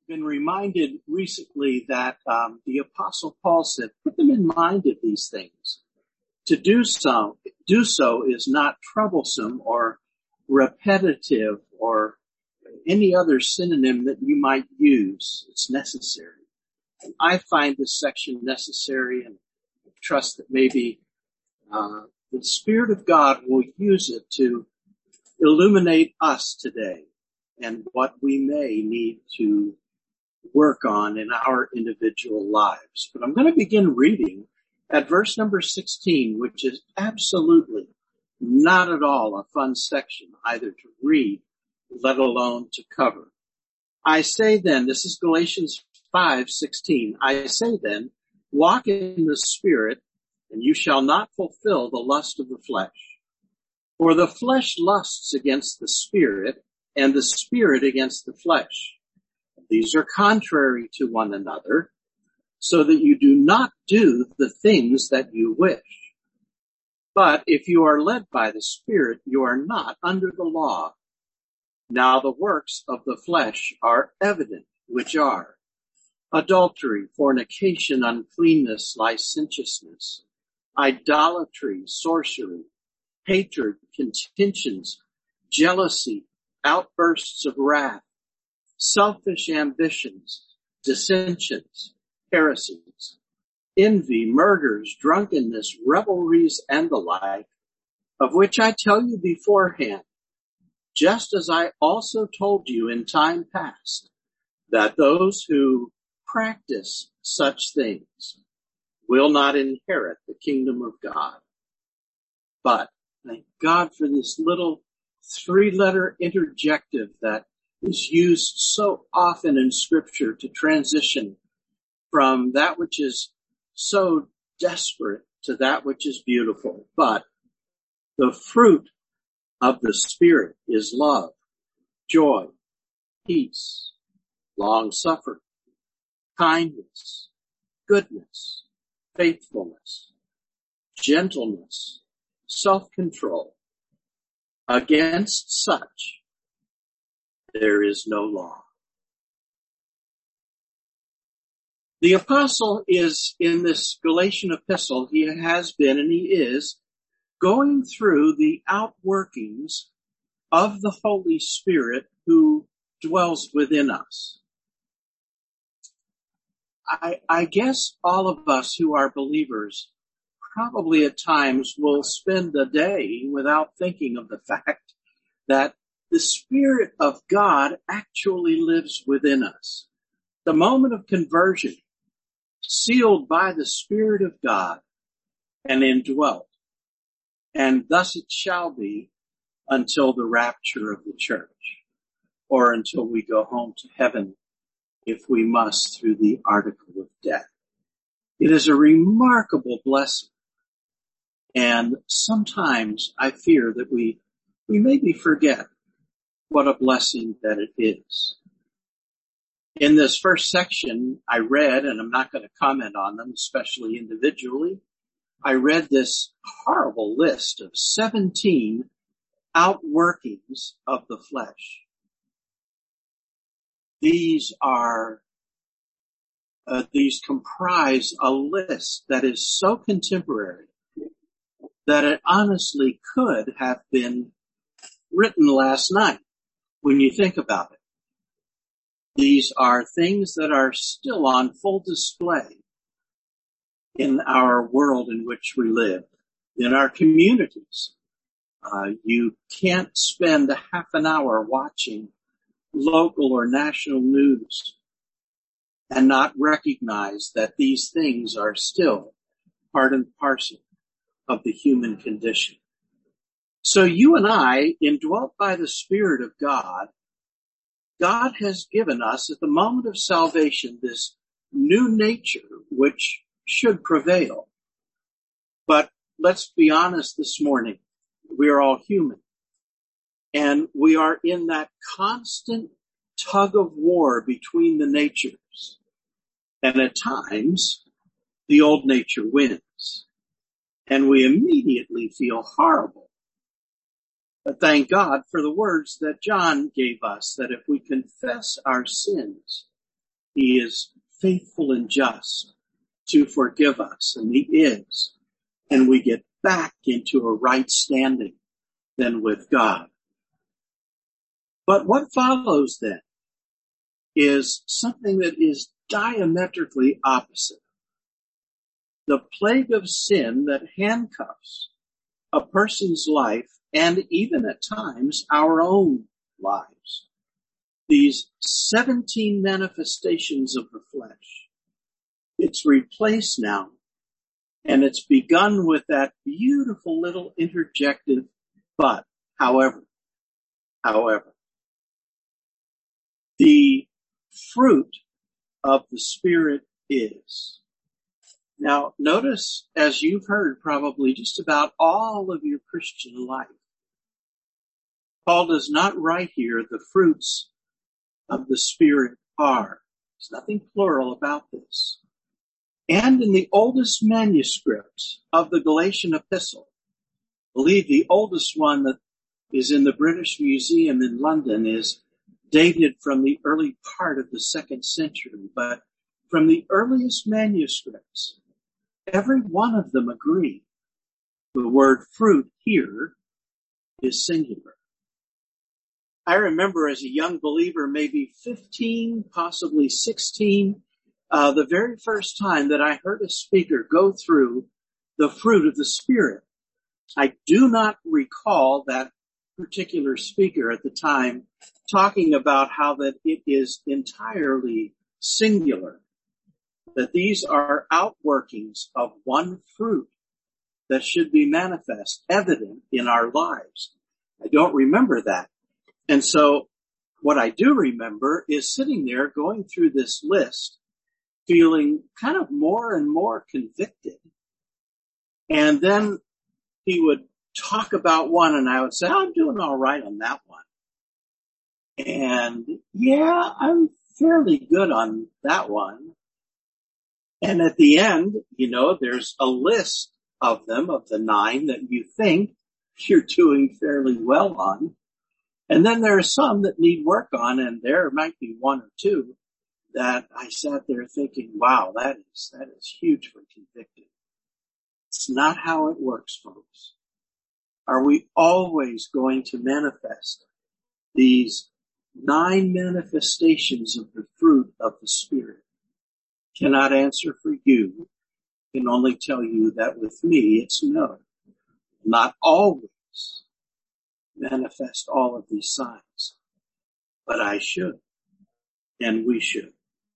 been reminded recently that the Apostle Paul said, put them in mind of these things. To do so is not troublesome or repetitive or any other synonym that you might use. It's necessary. And I find this section necessary and trust that maybe the Spirit of God will use it to illuminate us today and what we may need to work on in our individual lives. But I'm going to begin reading at verse number 16, which is absolutely not at all a fun section either to read, let alone to cover. I say then, this is Galatians 5:16. I say then, walk in the Spirit, and you shall not fulfill the lust of the flesh. For the flesh lusts against the Spirit, and the Spirit against the flesh. These are contrary to one another, so that you do not do the things that you wish. But if you are led by the Spirit, you are not under the law. Now the works of the flesh are evident, which are adultery, fornication, uncleanness, licentiousness, idolatry, sorcery, hatred, contentions, jealousy, outbursts of wrath, selfish ambitions, dissensions, heresies, envy, murders, drunkenness, revelries, and the like, of which I tell you beforehand, just as I also told you in time past, that those who practice such things will not inherit the kingdom of God. But thank God for this little 3-letter interjective that is used so often in Scripture to transition from that which is so desperate to that which is beautiful. But the fruit of the Spirit is love, joy, peace, long-suffering, kindness, goodness, faithfulness, gentleness, self-control. Against such there is no law. The apostle is in this Galatian epistle, he has been and he is going through the outworkings of the Holy Spirit who dwells within us. I guess all of us who are believers probably at times will spend a day without thinking of the fact that the Spirit of God actually lives within us. The moment of conversion, sealed by the Spirit of God and indwelt. And thus it shall be until the rapture of the church, or until we go home to heaven, if we must, through the article of death. It is a remarkable blessing. And sometimes I fear that we maybe forget what a blessing that it is. In this first section I read, and I'm not going to comment on them, especially individually, I read this horrible list of 17 outworkings of the flesh. These comprise a list that is so contemporary that it honestly could have been written last night when you think about it. These are things that are still on full display in our world in which we live, in our communities. You can't spend a half an hour watching local or national news and not recognize that these things are still part and parcel of the human condition. So you and I, indwelt by the Spirit of God, God has given us at the moment of salvation this new nature which should prevail. But let's be honest this morning, we are all human. And we are in that constant tug of war between the natures. And at times, the old nature wins. And we immediately feel horrible. But thank God for the words that John gave us, that if we confess our sins, He is faithful and just to forgive us, and he is. And we get back into a right standing then with God. But what follows then is something that is diametrically opposite. The plague of sin that handcuffs a person's life and even at times our own lives. These 17 manifestations of the flesh. It's replaced now, and it's begun with that beautiful little interjective but, however, the fruit of the Spirit is. Now, notice, as you've heard probably just about all of your Christian life, Paul does not write here the fruits of the Spirit are. There's nothing plural about this. And in the oldest manuscripts of the Galatian epistle, I believe the oldest one that is in the British Museum in London is dated from the early part of the 2nd century, but from the earliest manuscripts, every one of them agree the word fruit here is singular. I remember as a young believer, maybe 15, possibly 16, the very first time that I heard a speaker go through the fruit of the Spirit. I do not recall that particular speaker at the time talking about how that it is entirely singular, that these are outworkings of one fruit that should be manifest, evident in our lives. I don't remember that. And so what I do remember is sitting there going through this list, feeling kind of more and more convicted. And then he would talk about one and I would say, I'm doing all right on that one. And yeah, I'm fairly good on that one. And at the end, there's a list of them, of the 9 that you think you're doing fairly well on. And then there are some that need work on, and there might be 1 or 2 that I sat there thinking, wow, that is hugely convicting. It's not how it works, folks. Are we always going to manifest these 9 manifestations of the fruit of the Spirit? Cannot answer for you. Can only tell you that with me, it's no. Not always manifest all of these signs, but I should, and we should.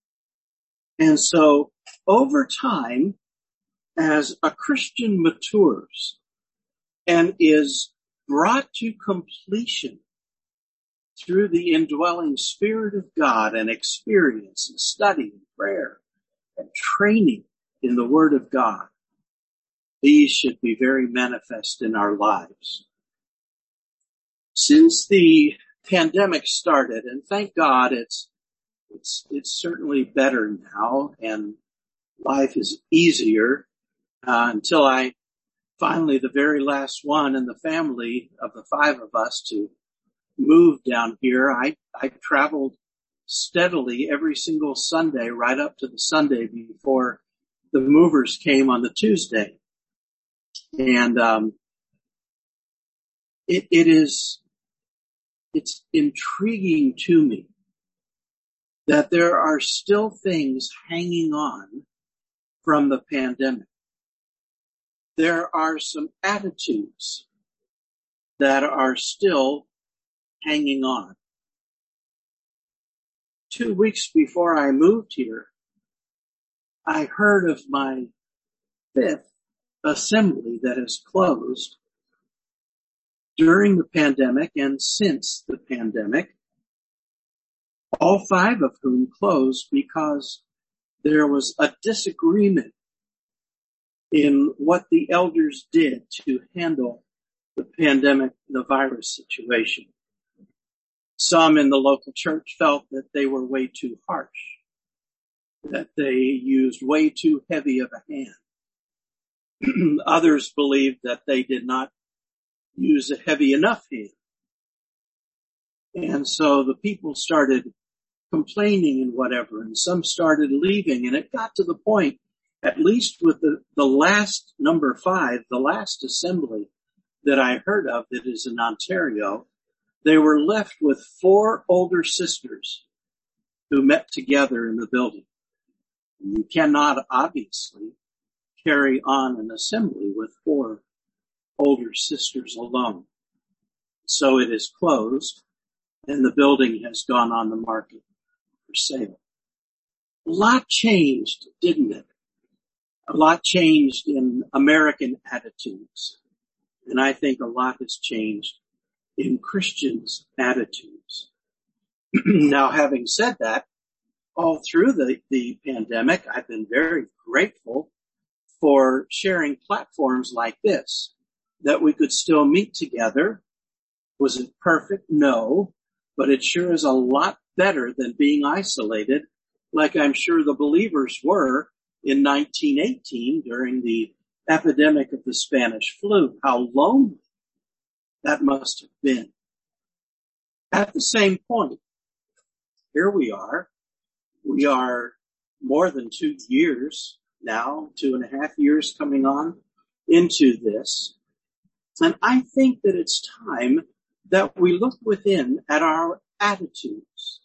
And so over time, as a Christian matures and is brought to completion through the indwelling Spirit of God and experience and study and prayer and training in the Word of God, these should be very manifest in our lives. Since the pandemic started, and thank God it's certainly better now and life is easier, until I finally, the very last one in the family of the 5 of us to move down here, I traveled steadily every single Sunday right up to the Sunday before the movers came on the Tuesday. And it's intriguing to me that there are still things hanging on from the pandemic. There are some attitudes that are still hanging on. 2 weeks before I moved here, I heard of my 5th assembly that has closed during the pandemic and since the pandemic, all 5 of whom closed because there was a disagreement in what the elders did to handle the pandemic, the virus situation. Some in the local church felt that they were way too harsh, that they used way too heavy of a hand. Others believed that they did not use a heavy enough hand. And so the people started complaining and whatever, and some started leaving, and it got to the point, at least with the last number 5, the last assembly that I heard of that is in Ontario, they were left with 4 older sisters who met together in the building. You cannot obviously carry on an assembly with 4 older sisters alone. So it is closed, and the building has gone on the market for sale. A lot changed, didn't it? A lot changed in American attitudes. And I think a lot has changed in Christians' attitudes. Now, having said that, all through the pandemic, I've been very grateful for sharing platforms like this, that we could still meet together. Was it perfect? No, but it sure is a lot better than being isolated, like I'm sure the believers were in 1918 during the epidemic of the Spanish flu. How lonely that must have been. At the same point, here we are. We are more than 2 years now, 2.5 years coming on into this. And I think that it's time that we look within at our attitudes,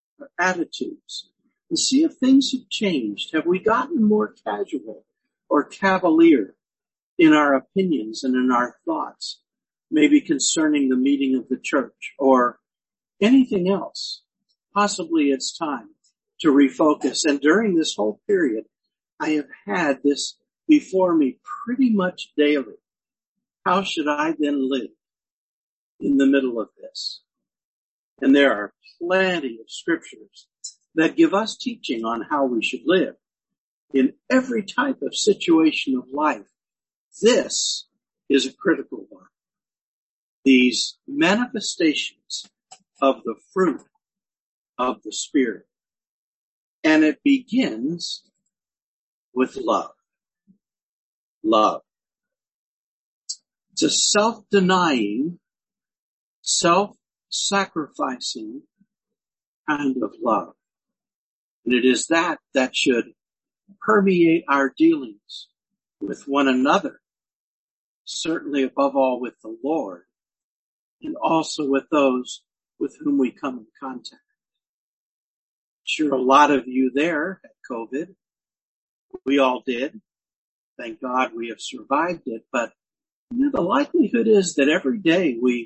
and see if things have changed. Have we gotten more casual or cavalier in our opinions and in our thoughts, maybe concerning the meeting of the church or anything else? Possibly it's time to refocus. And during this whole period, I have had this before me pretty much daily. How should I then live in the middle of this? And there are plenty of scriptures that give us teaching on how we should live in every type of situation of life. This is a critical one. These manifestations of the fruit of the Spirit. And it begins with love. Love. It's a self-denying, self-sacrificing kind of love. And it is that should permeate our dealings with one another, certainly above all with the Lord, and also with those with whom we come in contact. Sure, a lot of you there had COVID. We all did. Thank God we have survived it. But the likelihood is that every day we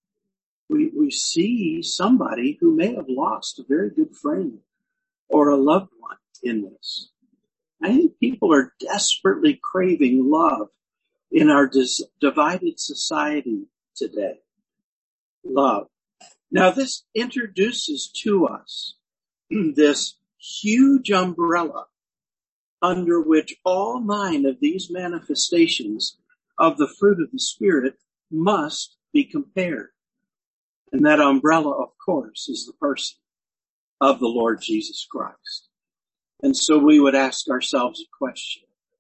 see somebody who may have lost a very good friend or a loved one in this. I think people are desperately craving love in our divided society today. Love. Now this introduces to us this huge umbrella under which all 9 of these manifestations of the fruit of the Spirit must be compared. And that umbrella, of course, is the person of the Lord Jesus Christ. And so we would ask ourselves a question.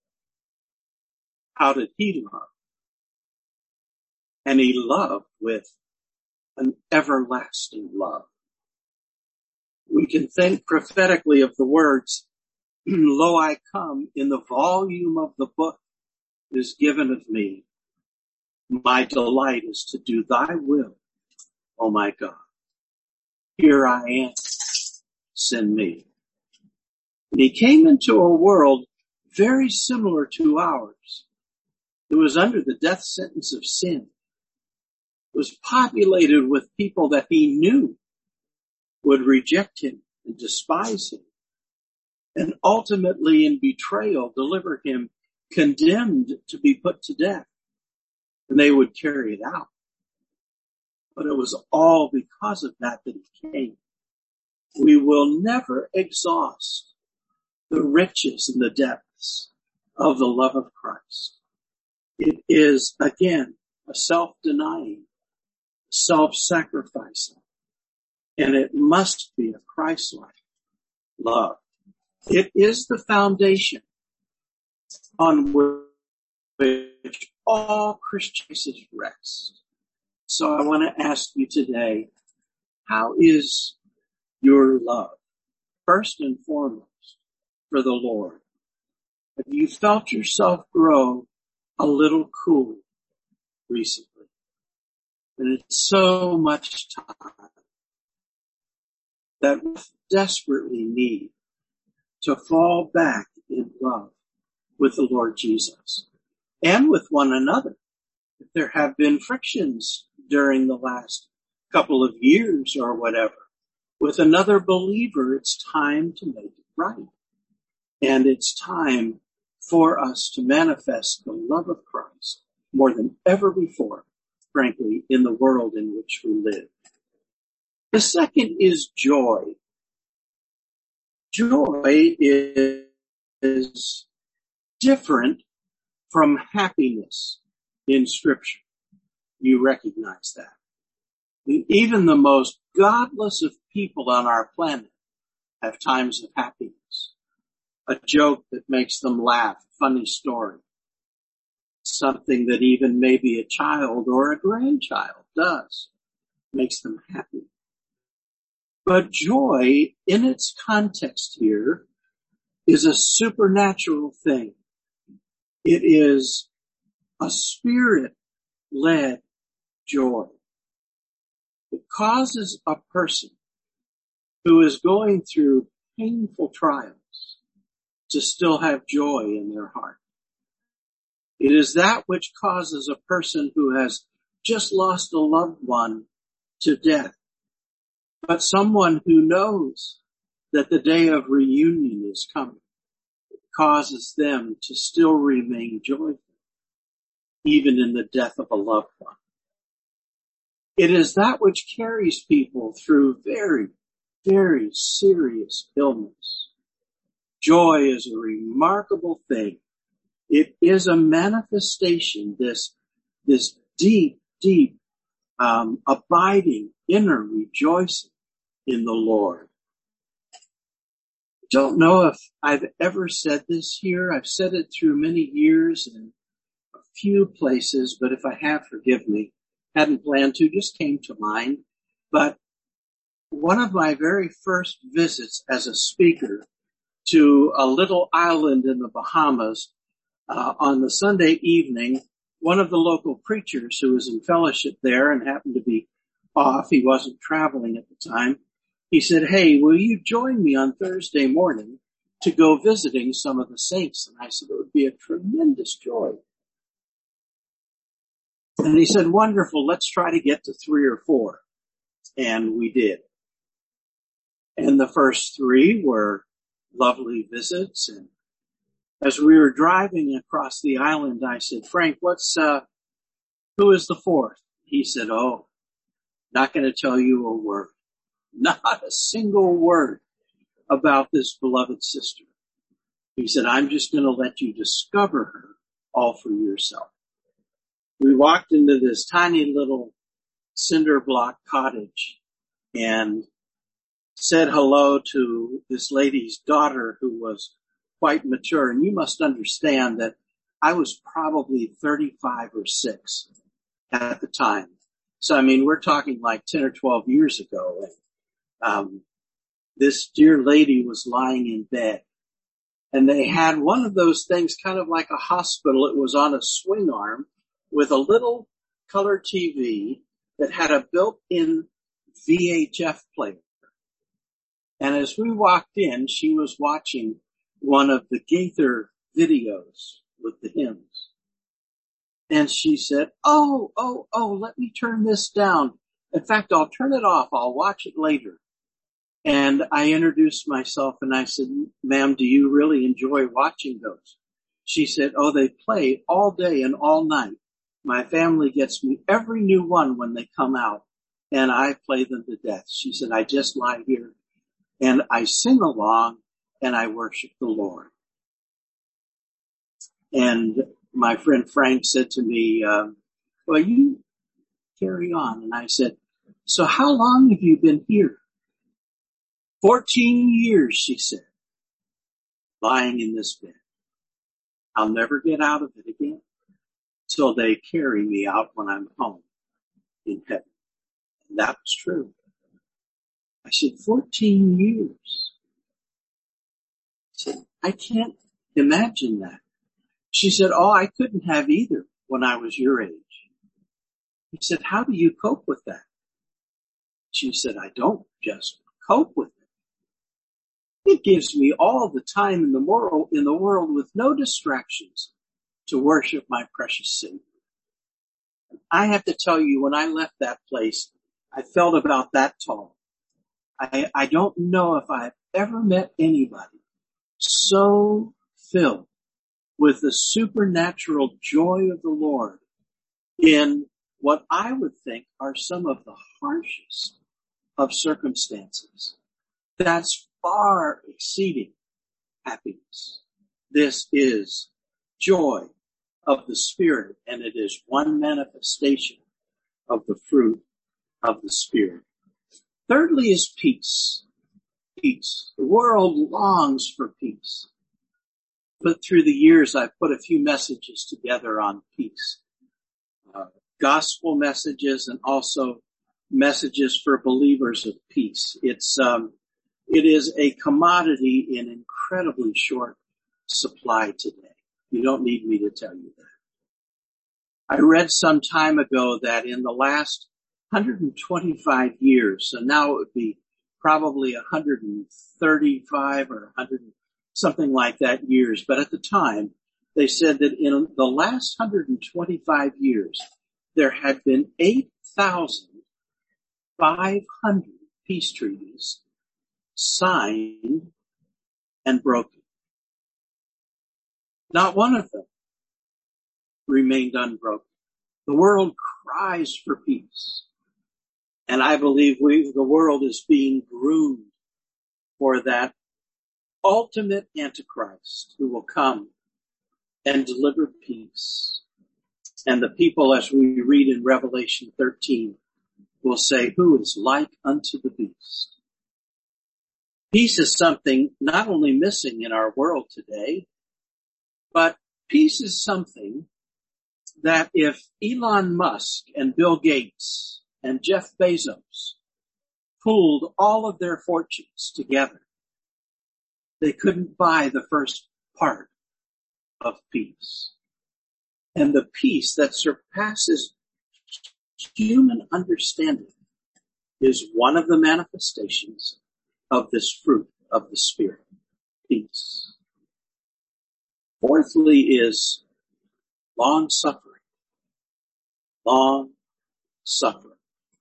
How did he love? And he loved with an everlasting love. We can think prophetically of the words, "Lo, I come, in the volume of the book is given of me. My delight is to do thy will, O my God. Here I am, send me." And he came into a world very similar to ours. It was under the death sentence of sin. It was populated with people that he knew would reject him and despise him, and ultimately in betrayal deliver him condemned to be put to death. And they would carry it out. But it was all because of that he came. We will never exhaust the riches and the depths of the love of Christ. It is, again, a self-denying, self-sacrificing, and it must be a Christ-like love. It is the foundation on which all Christians rest. So I want to ask you today, how is your love? first and foremost for the Lord? Have you felt yourself grow a little cool recently? And it's so much time that we desperately need to fall back in love with the Lord Jesus and with one another. If there have been frictions during the last couple of years or whatever with another believer, it's time to make it right. And it's time for us to manifest the love of Christ more than ever before, frankly, in the world in which we live. The second is joy. Joy is different from happiness in Scripture. You recognize that. Even the most godless of people on our planet have times of happiness. A joke that makes them laugh, funny story. Something that even maybe a child or a grandchild does makes them happy. But joy, in its context here, is a supernatural thing. It is a spirit-led joy. It causes a person who is going through painful trials to still have joy in their heart. It is that which causes a person who has just lost a loved one to death, but someone who knows that the day of reunion is coming. It causes them to still remain joyful, even in the death of a loved one. It is that which carries people through very, very serious illness. Joy is a remarkable thing. It is a manifestation, this deep, abiding inner rejoicing in the Lord. Don't know if I've ever said this here. I've said it through many years and a few places, but if I have, forgive me. Hadn't planned to, just came to mind. But one of my very first visits as a speaker to a little island in the Bahamas, on the Sunday evening, one of the local preachers who was in fellowship there and happened to be off, he wasn't traveling at the time, he said, "Hey, will you join me on Thursday morning to go visiting some of the saints?" And I said, "It would be a tremendous joy." And he said, "Wonderful, let's try to get to 3 or 4. And we did. And the first 3 were lovely visits. And as we were driving across the island, I said, "Frank, who is the 4th? He said, "Oh, not going to tell you a word, not a single word about this beloved sister." He said, "I'm just going to let you discover her all for yourself." We walked into this tiny little cinder block cottage and said hello to this lady's daughter who was quite mature. And you must understand that I was probably 35 or 6 at the time. So, I mean, we're talking like 10 or 12 years ago. And, this dear lady was lying in bed and they had one of those things kind of like a hospital. It was on a swing arm with a little color TV that had a built-in VHF player. And as we walked in, she was watching one of the Gaither videos with the hymns. And she said, oh, let me turn this down. In fact, I'll turn it off. I'll watch it later. And I introduced myself and I said, "Ma'am, do you really enjoy watching those?" She said, "Oh, they play all day and all night. My family gets me every new one when they come out and I play them to death." She said, "I just lie here and I sing along and I worship the Lord." And my friend Frank said to me, "Well, you carry on." And I said, "So how long have you been here?" 14 years, she said, lying in this bed. I'll never get out of it again till they carry me out when I'm home in heaven. And that was true. I said, 14 years. said, I can't imagine that. She said, oh, I couldn't have either when I was your age. He said, how do you cope with that? She said, I don't just cope with it. It gives me all the time in the world with no distractions to worship my precious Savior. I have to tell you, when I left that place, I felt about that tall. I don't know if I've ever met anybody so filled with the supernatural joy of the Lord in what I would think are some of the harshest of circumstances. That's far exceeding happiness. This is joy of the Spirit, and it is one manifestation of the fruit of the Spirit. Thirdly is peace. Peace. The world longs for peace. But through the years, I've put a few messages together on peace. Gospel messages and also messages for believers of peace. It is a commodity in incredibly short supply today. You don't need me to tell you that. I read some time ago that in the last 125 years, so now it would be probably 135 or 100, something like that years, but at the time, they said that in the last 125 years, there had been 8,500 peace treaties signed and broken. Not one of them remained unbroken. The world cries for peace. And I believe the world is being groomed for that ultimate Antichrist who will come and deliver peace. And the people, as we read in Revelation 13, will say, who is like unto the beast? Peace is something not only missing in our world today, but peace is something that if Elon Musk and Bill Gates and Jeff Bezos pooled all of their fortunes together, they couldn't buy the first part of peace. And the peace that surpasses human understanding is one of the manifestations of this fruit of the Spirit, peace. Fourthly is long suffering. Long suffering.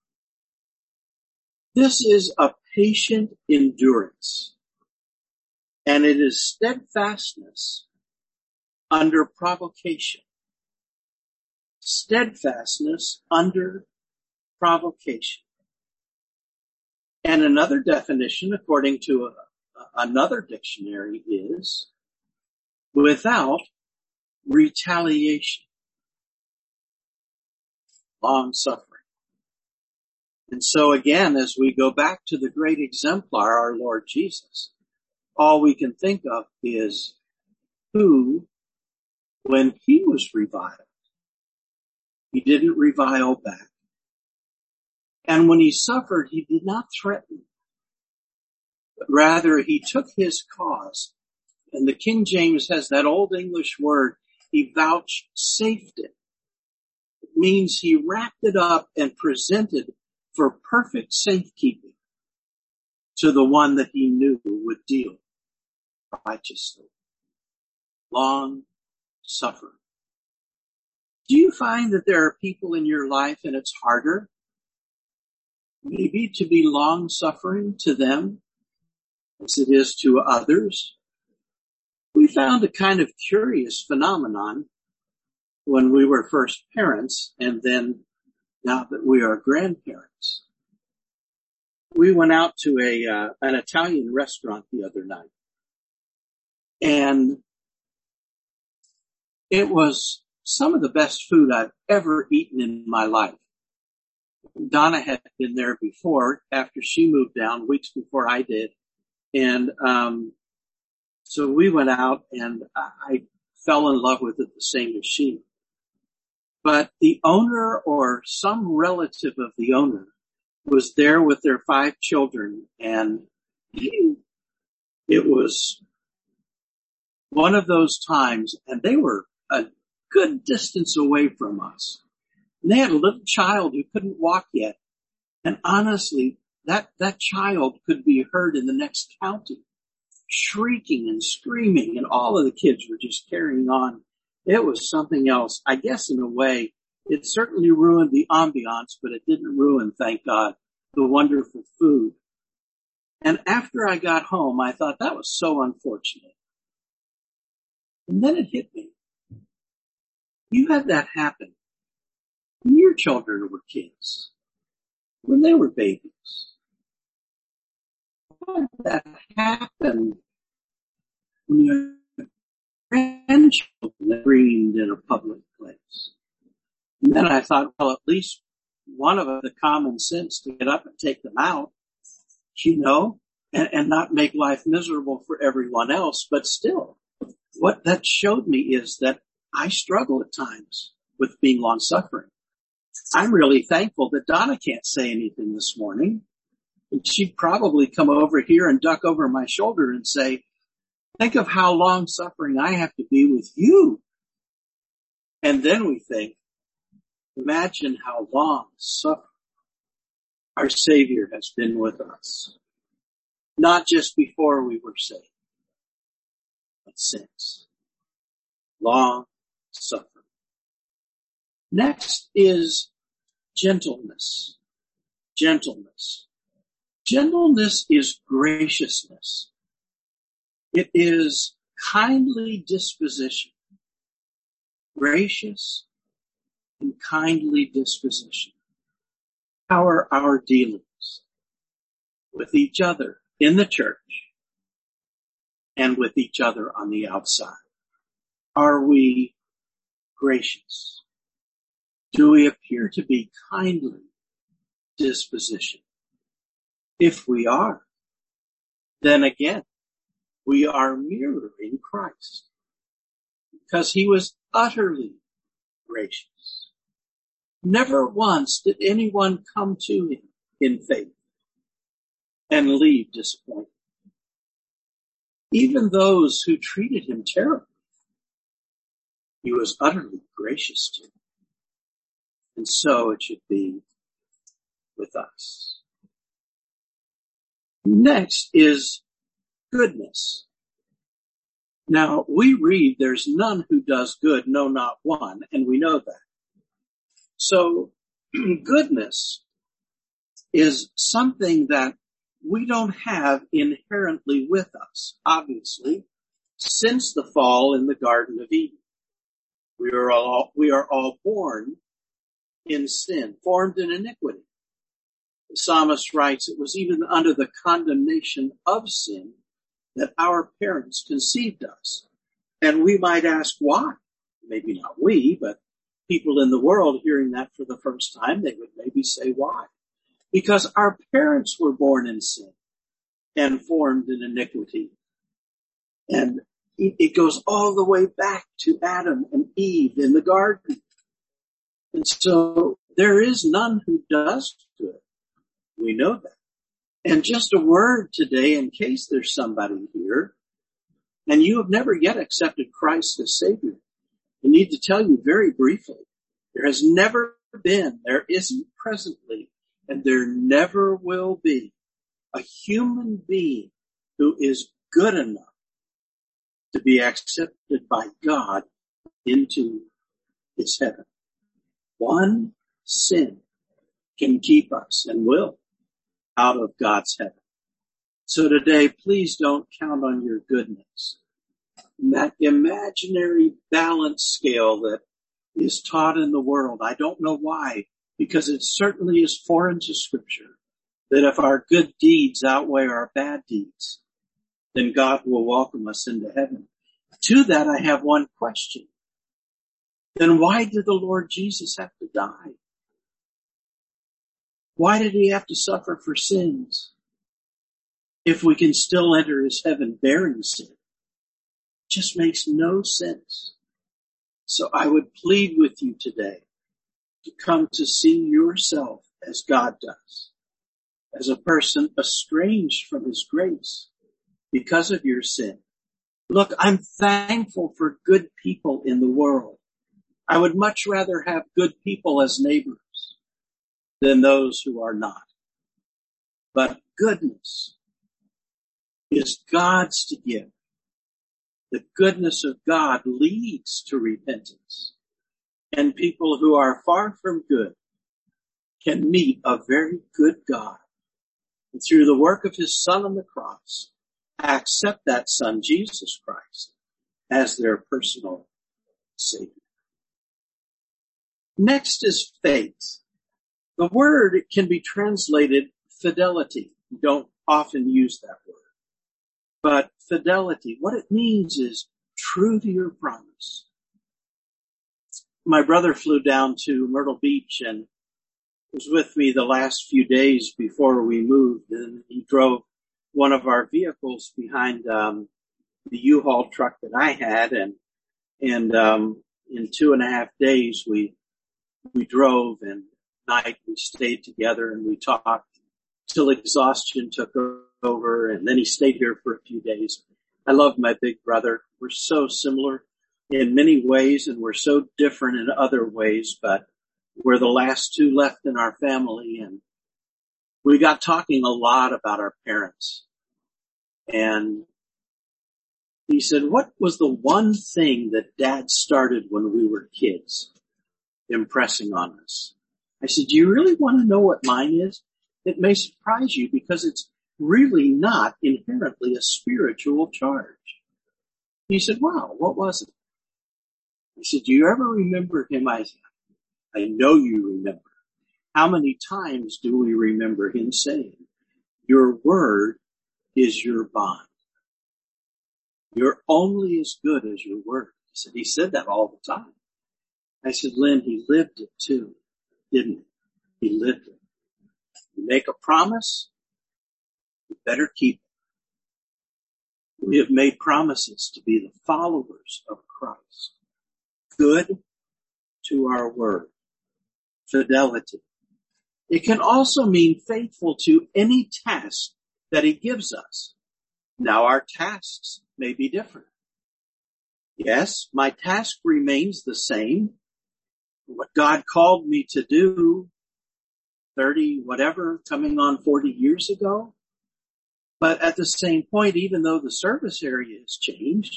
This is a patient endurance, and it is steadfastness under provocation. Steadfastness under provocation. And another definition, according to another dictionary, is without retaliation. Long suffering. And so again, as we go back to the great exemplar, our Lord Jesus, all we can think of is who, when he was reviled, he didn't revile back. And when he suffered, he did not threaten, but rather he took his cause. And the King James has that old English word, he vouchsafed it. It means he wrapped it up and presented for perfect safekeeping to the one that he knew would deal righteously. Long suffering. Do you find that there are people in your life and it's harder maybe to be long suffering to them as it is to others? We found a kind of curious phenomenon when we were first parents, and then now that we are grandparents. We went out to an Italian restaurant the other night, and it was some of the best food I've ever eaten in my life. Donna had been there before, after she moved down, weeks before I did. And so we went out, and I fell in love with it the same as she. But the owner or some relative of the owner was there with their 5 children, and it was one of those times, and they were a good distance away from us. And they had a little child who couldn't walk yet. And honestly, that child could be heard in the next county, shrieking and screaming, and all of the kids were just carrying on. It was something else. I guess in a way, it certainly ruined the ambiance, but it didn't ruin, thank God, the wonderful food. And after I got home, I thought that was so unfortunate. And then it hit me. You had that happen when your children were kids, when they were babies. You had that happen when your grandchildren screamed in a public place. And then I thought, well, at least one of us had the common sense to get up and take them out, and not make life miserable for everyone else. But still, what that showed me is that I struggle at times with being long-suffering. I'm really thankful that Donna can't say anything this morning. And she'd probably come over here and duck over my shoulder and say, think of how long-suffering I have to be with you. And then we think, imagine how long-suffering our Savior has been with us. Not just before we were saved, but since. Long-suffering. Next is gentleness. Gentleness. Gentleness is graciousness. It is kindly disposition. Gracious and kindly disposition. How are our dealings with each other in the church and with each other on the outside? Are we gracious? Do we appear to be kindly disposition? If we are, then again, we are mirroring Christ, because he was utterly gracious. Never once did anyone come to him in faith and leave disappointed. Even those who treated him terribly, he was utterly gracious to. And so it should be with us. Next is goodness. Now, we read, there's none who does good, no, not one, and we know that. So, goodness is something that we don't have inherently with us, obviously, since the fall in the Garden of Eden. We are all born in sin, formed in iniquity. The psalmist writes, it was even under the condemnation of sin that our parents conceived us. And we might ask why. Maybe not we, but people in the world hearing that for the first time, they would maybe say why. Because our parents were born in sin and formed in iniquity. And it goes all the way back to Adam and Eve in the garden. And so there is none who does good. We know that. And just a word today, in case there's somebody here and you have never yet accepted Christ as Savior, I need to tell you very briefly, there has never been, there isn't presently, and there never will be a human being who is good enough to be accepted by God into his heaven. One sin can keep us and will out of God's heaven. So today, please don't count on your goodness. That imaginary balance scale that is taught in the world, I don't know why, because it certainly is foreign to Scripture, that if our good deeds outweigh our bad deeds, then God will welcome us into heaven. To that, I have one question. Then why did the Lord Jesus have to die? Why did he have to suffer for sins if we can still enter his heaven bearing sin? It just makes no sense. So I would plead with you today to come to see yourself as God does, as a person estranged from his grace because of your sin, Look, I'm thankful for good people in the world. I would much rather have good people as neighbors than those who are not. But goodness is God's to give. The goodness of God leads to repentance. And people who are far from good can meet a very good God. And through the work of his Son on the cross, accept that Son, Jesus Christ, as their personal Savior. Next is faith. The word can be translated fidelity. We don't often use that word. But fidelity, what it means is true to your promise. My brother flew down to Myrtle Beach and was with me the last few days before we moved, and he drove one of our vehicles behind the U-Haul truck that I had, and in 2.5 days we drove, and at night we stayed together and we talked till exhaustion took over, and then he stayed here for a few days. I love my big brother. We're so similar in many ways and we're so different in other ways, but we're the last two left in our family, and we got talking a lot about our parents. And he said, what was the one thing that Dad started when we were kids impressing on us? I said, do you really want to know what mine is? It may surprise you because it's really not inherently a spiritual charge. He said, wow, what was it? I said, do you ever remember him? I know you remember. How many times do we remember him saying, your word is your bond. You're only as good as your word. He said that all the time. I said, Lynn, he lived it too, didn't he? He lived it. You make a promise, you better keep it. We have made promises to be the followers of Christ. Good to our word. Fidelity. It can also mean faithful to any task that he gives us. Now our tasks may be different. Yes, my task remains the same. What God called me to do 30, whatever, coming on 40 years ago. But at the same point, even though the service area has changed,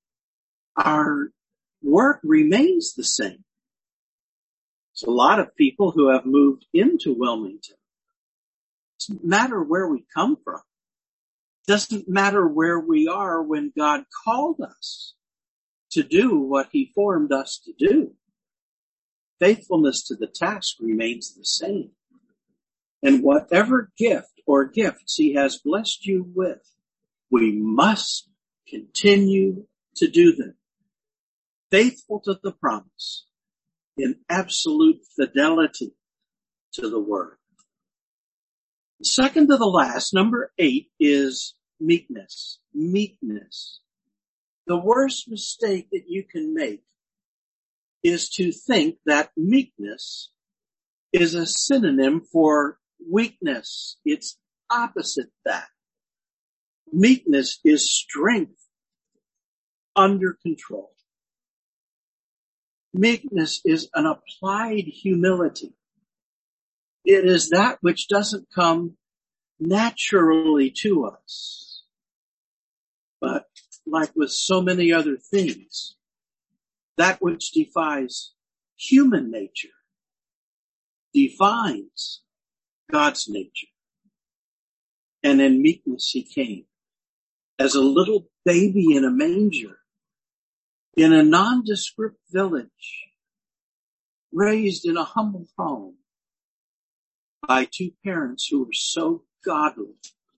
our work remains the same. There's a lot of people who have moved into Wilmington. It doesn't matter where we come from. It doesn't matter where we are when God called us to do what he formed us to do. Faithfulness to the task remains the same. And whatever gift or gifts he has blessed you with, we must continue to do them. Faithful to the promise in absolute fidelity to the word. Second to the last, number 8, is meekness. Meekness. The worst mistake that you can make is to think that meekness is a synonym for weakness. It's opposite that. Meekness is strength under control. Meekness is an applied humility. It is that which doesn't come naturally to us. But like with so many other things, that which defies human nature defines God's nature. And in meekness he came as a little baby in a manger in a nondescript village, raised in a humble home by two parents who were so godly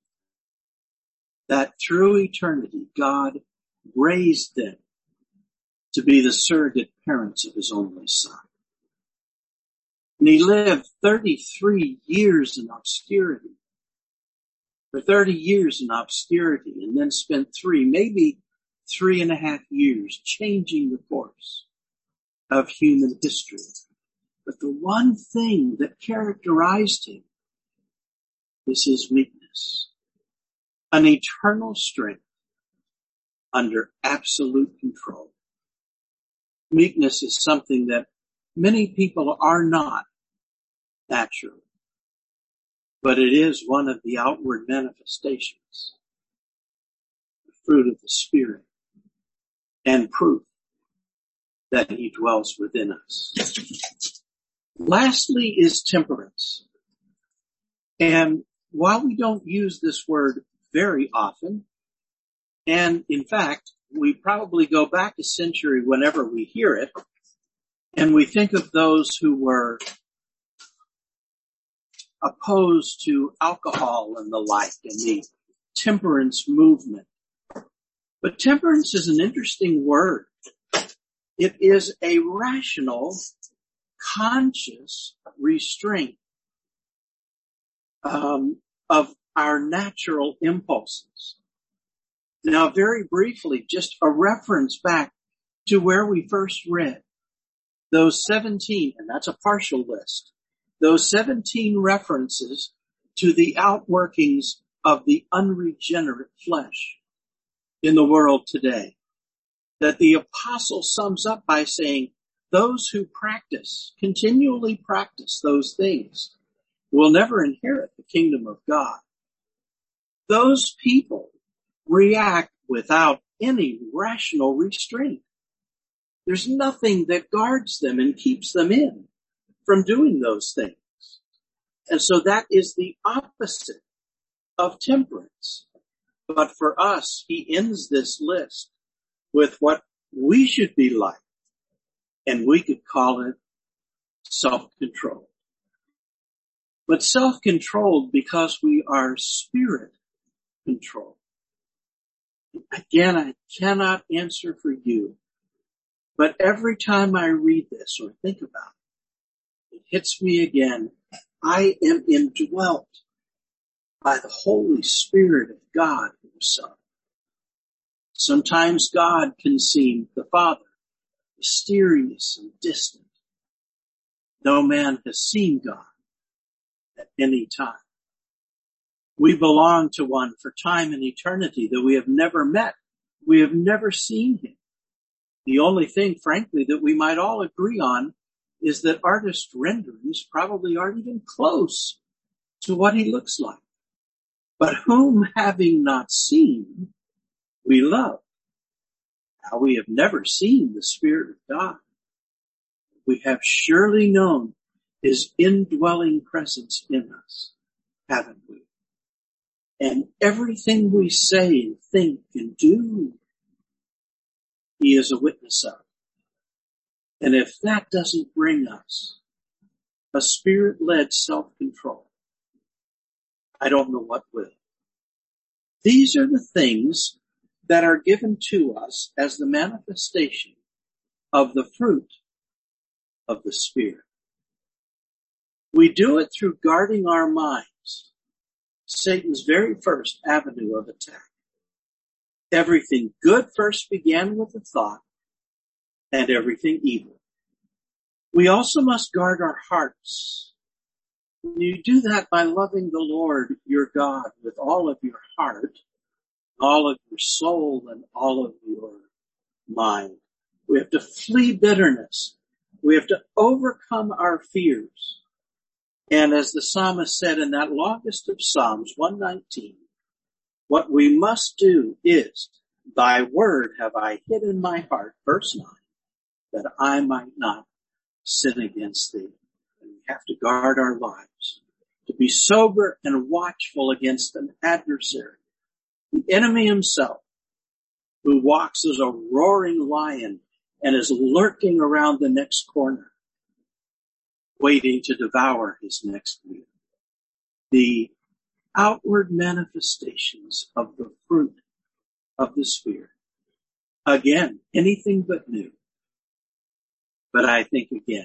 that through eternity God raised them to be the surrogate parents of his only son. And he lived 33 years in obscurity. For 30 years in obscurity, and then spent 3, maybe 3.5 years changing the course of human history. But the one thing that characterized him is his meekness, an eternal strength under absolute control. Meekness is something that many people are not naturally, but it is one of the outward manifestations, the fruit of the Spirit, and proof that he dwells within us. Lastly is temperance. And while we don't use this word very often, and in fact, we probably go back a century whenever we hear it, and we think of those who were opposed to alcohol and the like, and the temperance movement. But temperance is an interesting word. It is a rational, conscious restraint of our natural impulses. Now, very briefly, just a reference back to where we first read those 17, and that's a partial list, those 17 references to the outworkings of the unregenerate flesh in the world today, that the apostle sums up by saying, those who continually practice those things, will never inherit the kingdom of God. Those people react without any rational restraint. There's nothing that guards them and keeps them in from doing those things. And so that is the opposite of temperance. But for us, he ends this list with what we should be like, and we could call it self-control. But self-controlled because we are spirit-controlled. Again, I cannot answer for you, but every time I read this or think about it, it hits me again. I am indwelt by the Holy Spirit of God himself. Sometimes God can seem, the Father, mysterious and distant. No man has seen God at any time. We belong to one for time and eternity that we have never met. We have never seen him. The only thing, frankly, that we might all agree on is that artist renderings probably aren't even close to what he looks like. But whom having not seen, we love. Now we have never seen the Spirit of God. We have surely known his indwelling presence in us, haven't we? And everything we say and think and do, he is a witness of. And if that doesn't bring us a spirit-led self-control, I don't know what will. These are the things that are given to us as the manifestation of the fruit of the Spirit. We do it through guarding our minds, Satan's very first avenue of attack. Everything good first began with a thought, and everything evil. We also must guard our hearts. You do that by loving the Lord your God with all of your heart, all of your soul, and all of your mind. We have to flee bitterness. We have to overcome our fears. And as the psalmist said in that longest of Psalms, 119, what we must do is, thy word have I hid in my heart, verse 9, that I might not sin against thee. And we have to guard our lives, to be sober and watchful against an adversary, the enemy himself, who walks as a roaring lion and is lurking around the next corner, waiting to devour his next meal. The outward manifestations of the fruit of the Spirit. Again, anything but new. But I think again,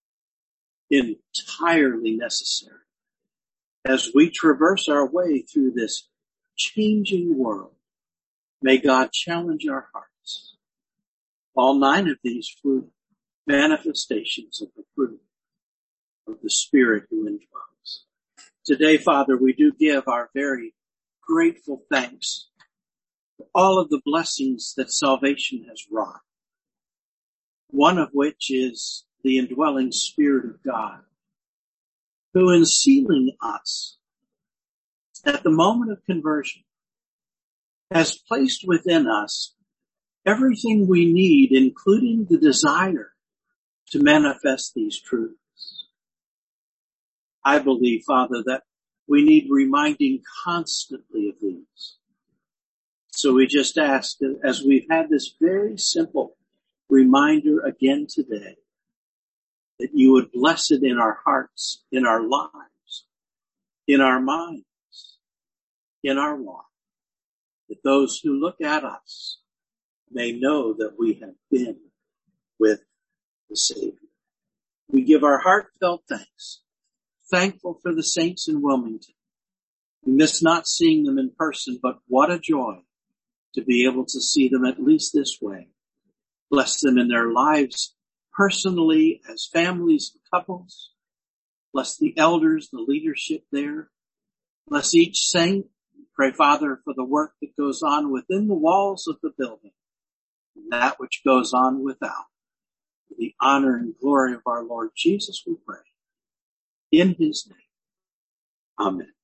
entirely necessary as we traverse our way through this changing world. May God challenge our hearts. All 9 of these fruit manifestations of the fruit of the Spirit who indwells. Today, Father, we do give our very grateful thanks all of the blessings that salvation has wrought, one of which is the indwelling Spirit of God, who in sealing us at the moment of conversion has placed within us everything we need, including the desire to manifest these truths. I believe, Father, that we need reminding constantly of these. So we just ask, as we've had this very simple reminder again today, that you would bless it in our hearts, in our lives, in our minds, in our walk, that those who look at us may know that we have been with the Savior. We give our heartfelt thanks, thankful for the saints in Wilmington. We miss not seeing them in person, but what a joy to be able to see them at least this way. Bless them in their lives personally, as families and couples. Bless the elders, the leadership there. Bless each saint. Pray, Father, for the work that goes on within the walls of the building and that which goes on without. For the honor and glory of our Lord Jesus, we pray. In his name. Amen.